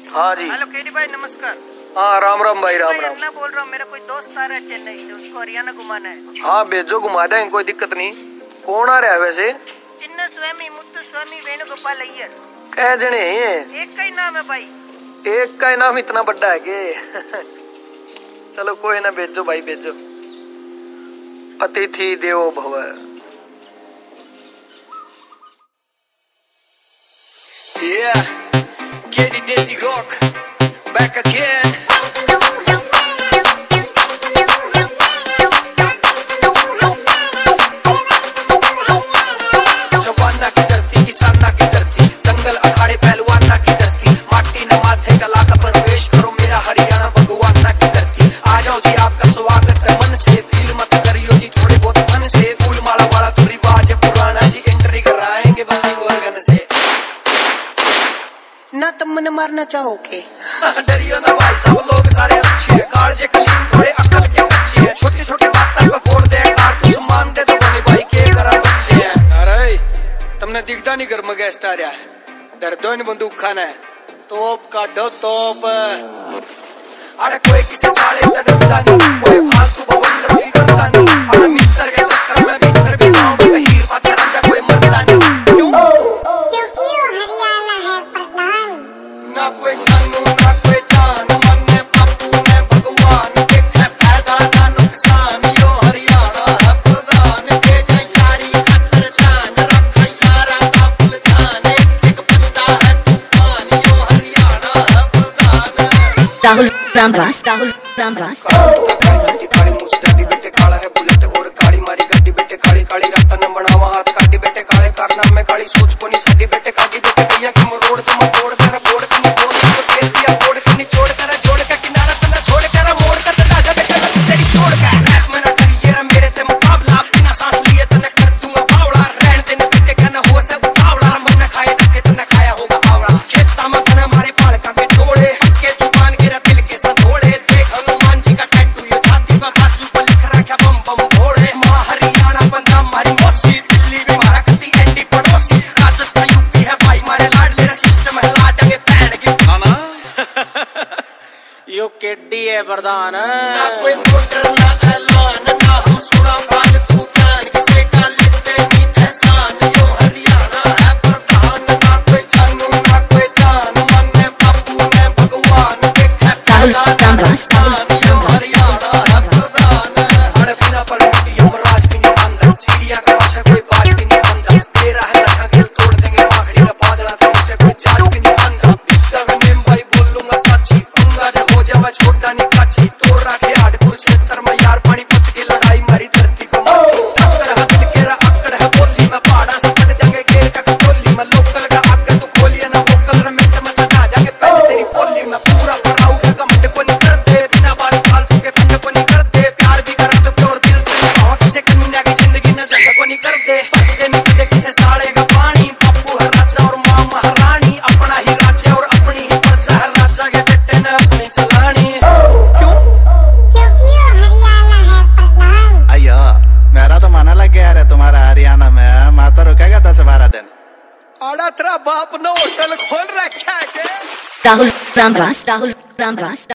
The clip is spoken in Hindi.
हाँ जी। हेलो केडी भाई, नमस्कार। हाँ राम राम भाई, राम राम। मैं बोल रहा हूँ, मेरा कोई दोस्त आ रहा है चेन्नई से, उसको हरियाणा घुमाना है। हाँ भेजो, घुमा देंगे, कोई दिक्कत नहीं। कौन आ रहा है वैसे? चिन्न स्वामी, मुत्तु स्वामी, वेणुगोपाल अय्यर। कै जने हैं ये? एक का ही नाम है भाई। एक का ही नाम इतना बड़ा है के? चलो कोई ना, भेजो भाई भेजो। अतिथि देवो भव। Yeah, Kedi Desi Rock, back again. जवाना की धरती, किसाना की धरती, दंगल अखाड़े पहलवाना की धरती, माटी न माथे कला का प्रवेश करो मेरा हरियाणा भगवाना की धरती। आ जाओ जी, आपका स्वागत है मन से, फील मत करियो जी थोड़े बहुत मन से। फूल माला वाला तो रिवाज है पुराना जी, एंट्री कराएंगे बंदी गोरगन से। ना तुम मन मारना चाहोगे? डरियो ना भाई साहब, लोग सारे अच्छे हैं, कालजे कलीन थोड़े अकल के बच्चे हैं। छोटी छोटी बातों पे फोड़ दे कारतूस, मानते तो बने भाई के करा बच्चे हैं। अरे तुमने दिखता नहीं, घर में गेस्ट आ रहा है, डर दो इन बंदूक खाना है। तोप काटो तोप। अरे कोई किसी साले का डरता नहीं, कोई फालतू बवंडर भी करता नहीं। अरे मित्र के चक्कर में भीतर भी जाऊं, कहीं अच्छा रंजा कोई मरता नहीं। क्यों हरियाणा है प्रधान। ना कोई जानू ना कोई जान, मन ने बापू ने भगवान देखा फायदा ना नुकसान। यो हरियाणा है प्रधान, के तैयारी हथर छान रखा यारा का फुल ध्यान। एक बंदा है तूफान, यो हरियाणा है प्रधान। राहुल रामरास, राहुल रामरास। काली मुझ डैडी बेटे काला है बुलेट और काली मारी गड्डी बेटे काली काली रात न बनावा हाथ काटी बेटे काले कारनामे काली सोच को नहीं साडी बेटे कागी बेटे कहिया कि रोड चम तोड़ कर बोड़ कर दोस्त को दे दिया तोड़ कर निचोड़ कर जोड़ का किनारा तना छोड़ कर मोड़ का सदा जा बेटे तेरी छोड़ का रैप में ना करिए मेरे से मुकाबला। बिना सांस लिए तने कर दूंगा बावड़ा, रहन देने बेटे खाना हो सब बावड़ा। मन न खाए तके तने खाया होगा आवड़ा। खेता में कना मारे फाड़ का के टोड़े, के जुबान गिरा दिल के साथ थोड़े। देख हनुमान जी का टैटू ये छाती पे बाजू पर लिख रखा बम बम भोड़े। मां हरियाणा पंजाब मारी मौसी, दिल्ली भी मारा करती एंटी पड़ोसी। राजस्थान यूपी है भाई मारे लाडले सिस्टम है लाड के पैर की नाना। यो केडी है प्रधान। ना कोई वोटर ना ऐलान, ना हम सुना फालतू ज्ञान, किसे का लेते नहीं एहसान। यो हरियाणा है प्रधान, ना कोई जानू ना कोई जान, मन ने बापू ने भगवान देखा फायदा ना नुकसान। यो हरियाणा है प्रधान। अरे बिना परमिट यमराज भी नहीं बंदा, चिड़िया का अच्छा कोई बात भी नहीं बंदा। तेरा है रखा दिल तोड़ देंगे पाखड़ी का बादला, तो इससे कोई जान भी नहीं बंदा। बिस्ता में भाई बोल लूंगा सच्ची, पंगा जो हो जाए छोटा नहीं काची। तोड़ रखे हाडपुर क्षेत्र में यार पानी पत की लड़ाई मारी धरती को मची। टक्कर है दिल केरा अक्कड़ है बोली में, पहाड़ा से चढ़ जाएंगे घेर का कटोली में। लोकल का आके तू खोलिए ना वोकल रे मिनट में चढ़ा जाएंगे पहले तेरी बोली में। पूरा कराऊंगा कमेंट को नहीं करते, बिना बात फालतू के पिंड को नहीं करते। प्यार भी करा तो प्योर दिल से, बहुत से कमीना की जिंदगी न जगह को नहीं करते। बदले नहीं तुझे किसे साड़े का पानी, बापू है राजा और माँ महारानी। अपना ही राज्य और अपनी ही प्रजा है, राजा के बेटे ने अपनी चलानी। हरियाणा है प्रधान। अयो मेरा तो मन लग गया रे तुम्हारा हरियाणा में। मैं तो रुकेगा 10-12 दिन। आड़ा तेरा बाप ने होटल खोल रखा है। राहुल रामरास, राहुल रामरास।